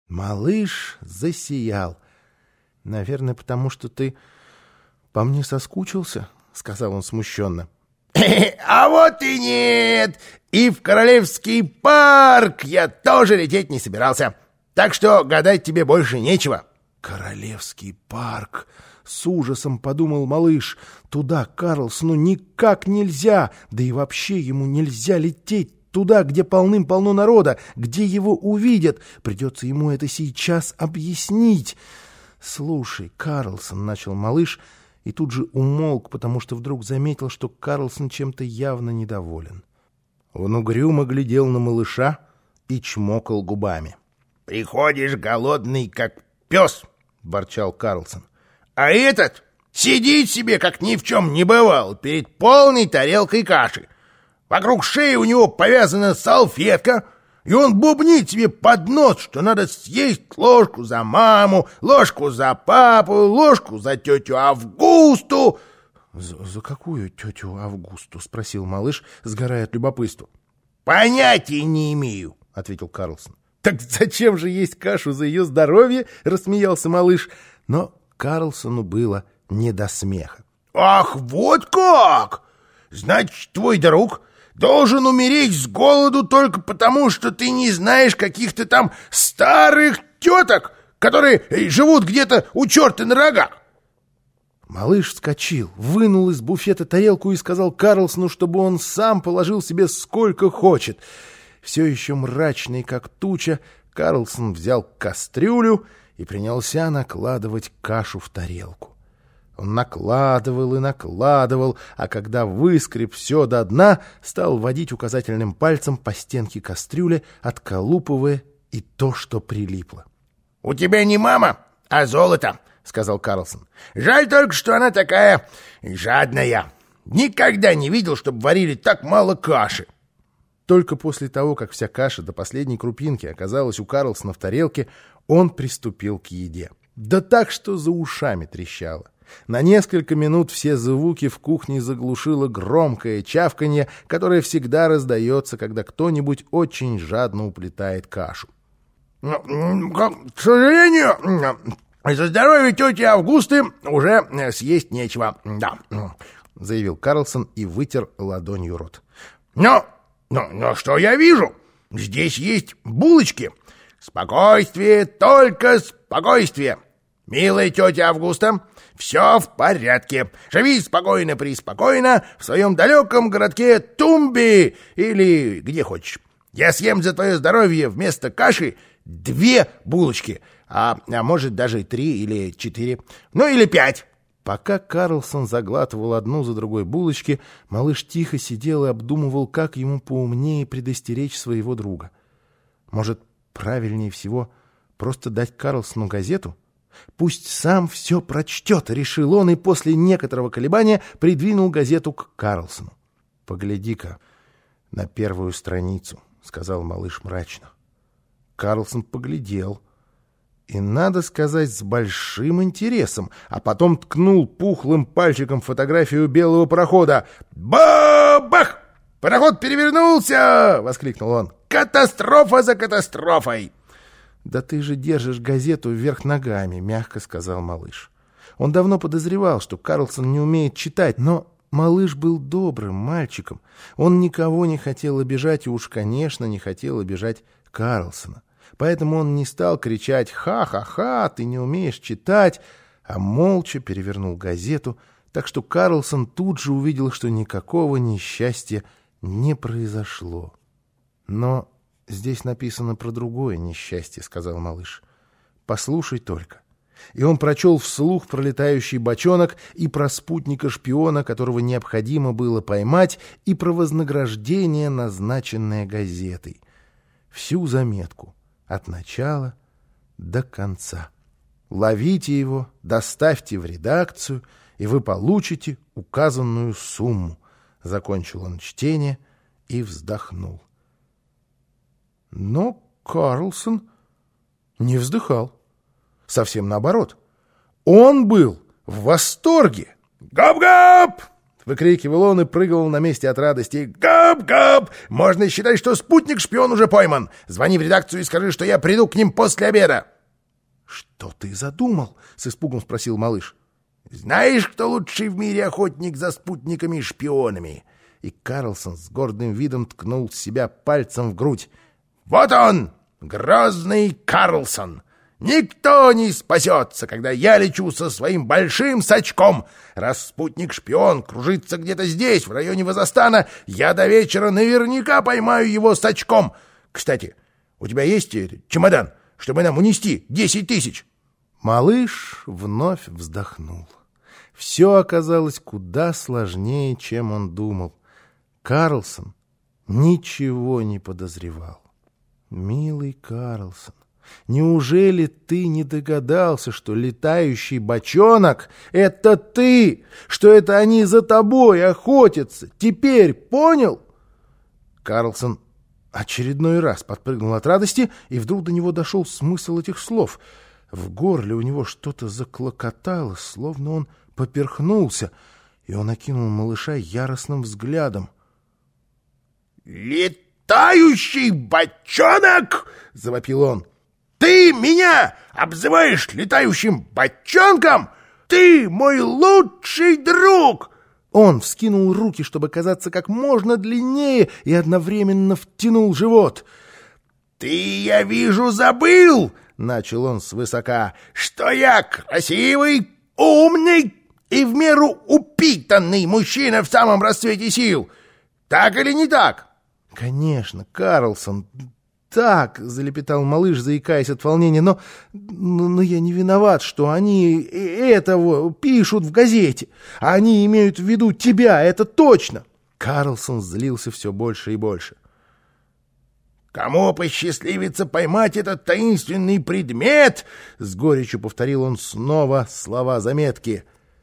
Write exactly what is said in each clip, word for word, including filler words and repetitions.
Малыш засиял. — Наверное, потому что ты по мне соскучился, — сказал он смущенно. — А вот и нет! И в Королевский парк я тоже лететь не собирался. Так что гадать тебе больше нечего. — Королевский парк! — с ужасом подумал малыш. Туда Карлсону никак нельзя, да и вообще ему нельзя лететь. Туда, где полным-полно народа, где его увидят. Придется ему это сейчас объяснить. — Слушай, Карлсон, — начал малыш, и тут же умолк, потому что вдруг заметил, что Карлсон чем-то явно недоволен. Он угрюмо глядел на малыша и чмокал губами. — Приходишь голодный, как пес, — ворчал Карлсон. — А этот сидит себе, как ни в чем не бывало, перед полной тарелкой каши. Вокруг шеи у него повязана салфетка, и он бубнит себе под нос, что надо съесть ложку за маму, ложку за папу, ложку за тетю Августу. — За, за какую тетю Августу? — спросил малыш, сгорая от любопытства. — Понятия не имею, — ответил Карлсон. — Так зачем же есть кашу за ее здоровье? — рассмеялся малыш. Но Карлсону было не до смеха. — Ах, вот как! Значит, твой друг должен умереть с голоду только потому, что ты не знаешь каких-то там старых теток, которые живут где-то у черта на рогах. Малыш вскочил, вынул из буфета тарелку и сказал Карлсону, чтобы он сам положил себе сколько хочет. Все еще мрачный, как туча, Карлсон взял кастрюлю и принялся накладывать кашу в тарелку. Он накладывал и накладывал, а когда выскреб все до дна, стал водить указательным пальцем по стенке кастрюли, отколупывая и то, что прилипло. — У тебя не мама, а золото, — сказал Карлсон. — Жаль только, что она такая жадная. Никогда не видел, чтобы варили так мало каши. Только после того, как вся каша до последней крупинки оказалась у Карлсона в тарелке, он приступил к еде. Да так, что за ушами трещало. На несколько минут все звуки в кухне заглушило громкое чавканье, которое всегда раздается, когда кто-нибудь очень жадно уплетает кашу. — К сожалению, за здоровье тети Августы уже съесть нечего, да, — заявил Карлсон и вытер ладонью рот. — Но, но, но что я вижу? Здесь есть булочки. Спокойствие, только спокойствие. Милая тетя Августа, все в порядке. Живи спокойно-преспокойно в своем далеком городке Тумби или где хочешь. Я съем за твое здоровье вместо каши две булочки, а, а может даже три или четыре, ну или пять. Пока Карлсон заглатывал одну за другой булочки, малыш тихо сидел и обдумывал, как ему поумнее предостеречь своего друга. Может, правильнее всего просто дать Карлсону газету? Пусть сам все прочтет, решил он, и после некоторого колебания придвинул газету к Карлсону. — Погляди-ка на первую страницу, — сказал малыш мрачно. Карлсон поглядел, и, надо сказать, с большим интересом, а потом ткнул пухлым пальчиком фотографию белого парохода. «Ба-бах! Пароход перевернулся!» — воскликнул он. «Катастрофа за катастрофой!» «Да ты же держишь газету вверх ногами», — мягко сказал малыш. Он давно подозревал, что Карлсон не умеет читать, но малыш был добрым мальчиком. Он никого не хотел обижать и уж, конечно, не хотел обижать Карлсона. Поэтому он не стал кричать «Ха-ха-ха, ты не умеешь читать», а молча перевернул газету, так что Карлсон тут же увидел, что никакого несчастья не произошло. Но здесь написано про другое несчастье, — сказал малыш. Послушай только. И он прочел вслух про летающий бочонок и про спутника-шпиона, которого необходимо было поймать, и про вознаграждение, назначенное газетой. Всю заметку от начала до конца. Ловите его, доставьте в редакцию, и вы получите указанную сумму. Закончил он чтение и вздохнул. Но Карлсон не вздыхал. Совсем наоборот. Он был в восторге. «Гоп-гоп! — выкрикивал он и прыгал на месте от радости. «Гап-гап! Можно считать, что спутник-шпион уже пойман. Звони в редакцию и скажи, что я приду к ним после обеда». «Что ты задумал?» — с испугом спросил малыш. «Знаешь, кто лучший в мире охотник за спутниками и шпионами?» И Карлсон с гордым видом ткнул себя пальцем в грудь. «Вот он, грозный Карлсон! Никто не спасется, когда я лечу со своим большим сачком. Раз спутник-шпион кружится где-то здесь, в районе Вазостана, я до вечера наверняка поймаю его сачком. Кстати, у тебя есть чемодан, чтобы нам унести десять тысяч?» Малыш вновь вздохнул. Все оказалось куда сложнее, чем он думал. Карлсон ничего не подозревал. «Милый Карлсон, неужели ты не догадался, что летающий бочонок — это ты, что это они за тобой охотятся? Теперь понял?» Карлсон очередной раз подпрыгнул от радости, и вдруг до него дошел смысл этих слов. В горле у него что-то заклокотало, словно он поперхнулся, и он окинул малыша яростным взглядом. «Летающий бочонок!» — завопил он. «Ты меня обзываешь летающим бочонком? Ты мой лучший друг!» Он вскинул руки, чтобы казаться как можно длиннее, и одновременно втянул живот. «Ты, я вижу, забыл!» — начал он свысока, — «что я красивый, умный и в меру упитанный мужчина в самом расцвете сил. Так или не так?» «Конечно, Карлсон, так», — залепетал малыш, заикаясь от волнения, но, но, но я не виноват, что они этого пишут в газете. Они имеют в виду тебя, это точно». Карлсон злился все больше и больше. «Кому посчастливится поймать этот таинственный предмет?» — с горечью повторил он снова слова заметки.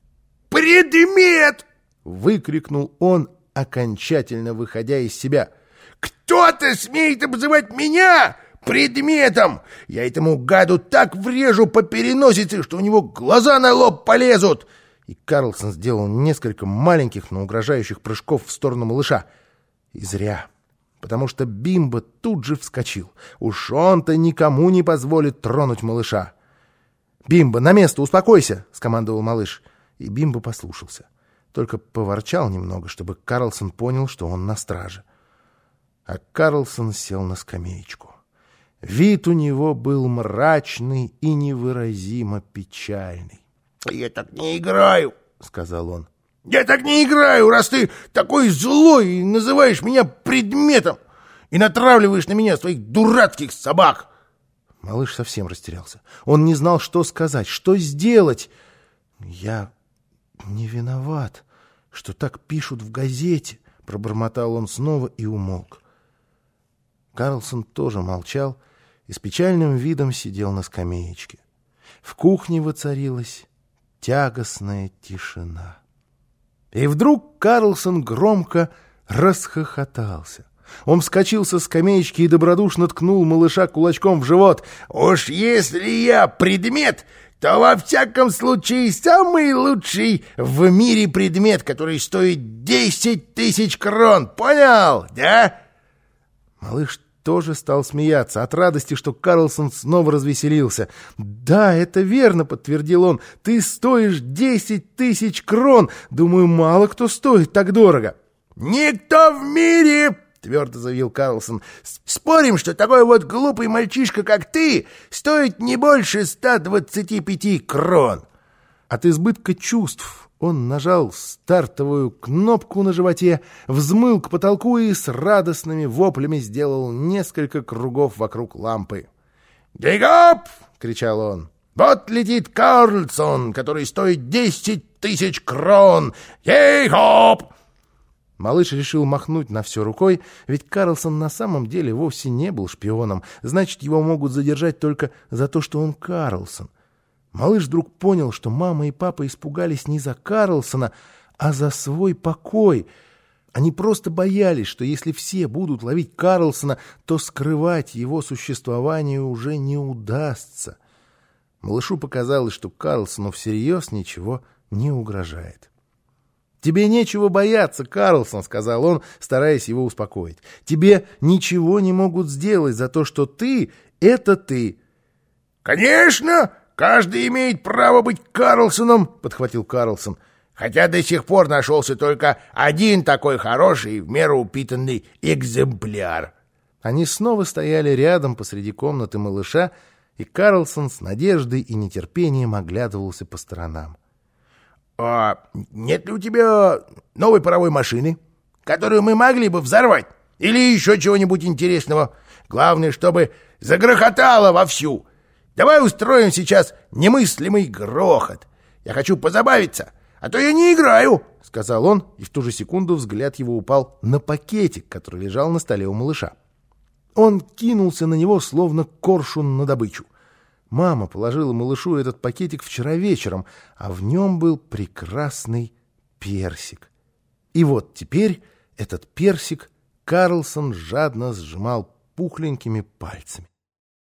«Предмет!» — выкрикнул он, окончательно выходя из себя. «Кто-то смеет обзывать меня предметом! Я этому гаду так врежу по переносице, что у него глаза на лоб полезут!» И Карлсон сделал несколько маленьких, но угрожающих прыжков в сторону малыша. И зря, потому что Бимбо тут же вскочил. Уж он-то никому не позволит тронуть малыша. «Бимбо, на место, успокойся!» — скомандовал малыш. И Бимбо послушался. Только поворчал немного, чтобы Карлсон понял, что он на страже. А Карлсон сел на скамеечку. Вид у него был мрачный и невыразимо печальный. «Я так не играю», — сказал он. «Я так не играю, раз ты такой злой и называешь меня предметом и натравливаешь на меня своих дурацких собак». Малыш совсем растерялся. Он не знал, что сказать, что сделать. «Я не виноват, что так пишут в газете», — пробормотал он снова и умолк. Карлсон тоже молчал и с печальным видом сидел на скамеечке. В кухне воцарилась тягостная тишина. И вдруг Карлсон громко расхохотался. Он вскочил со скамеечки и добродушно ткнул малыша кулачком в живот. «Уж если я предмет, то во всяком случае самый лучший в мире предмет, который стоит десять тысяч крон. Понял, да?» Малыш тоже стал смеяться от радости, что Карлсон снова развеселился. «Да, это верно», — подтвердил он. «Ты стоишь десять тысяч крон. Думаю, мало кто стоит так дорого». «Никто в мире!» — твердо заявил Карлсон. «Спорим, что такой вот глупый мальчишка, как ты, стоит не больше ста двадцати пяти крон». От избытка чувств он нажал стартовую кнопку на животе, взмыл к потолку и с радостными воплями сделал несколько кругов вокруг лампы. «Гей-гоп!» — кричал он. «Вот летит Карлсон, который стоит десять тысяч крон! Гей-гоп!» Малыш решил махнуть на все рукой, ведь Карлсон на самом деле вовсе не был шпионом, значит, его могут задержать только за то, что он Карлсон. Малыш вдруг понял, что мама и папа испугались не за Карлсона, а за свой покой. Они просто боялись, что если все будут ловить Карлсона, то скрывать его существование уже не удастся. Малышу показалось, что Карлсону всерьез ничего не угрожает. «Тебе нечего бояться, Карлсон», — сказал он, стараясь его успокоить. «Тебе ничего не могут сделать за то, что ты — это ты». «Конечно, каждый имеет право быть Карлсоном», — подхватил Карлсон. «Хотя до сих пор нашелся только один такой хороший, в меру упитанный экземпляр». Они снова стояли рядом посреди комнаты малыша, и Карлсон с надеждой и нетерпением оглядывался по сторонам. «А нет ли у тебя новой паровой машины, которую мы могли бы взорвать? Или еще чего-нибудь интересного? Главное, чтобы загрохотало вовсю. Давай устроим сейчас немыслимый грохот. Я хочу позабавиться, а то я не играю», — сказал он, и в ту же секунду взгляд его упал на пакетик, который лежал на столе у малыша. Он кинулся на него, словно коршун на добычу. Мама положила малышу этот пакетик вчера вечером, а в нем был прекрасный персик. И вот теперь этот персик Карлсон жадно сжимал пухленькими пальцами.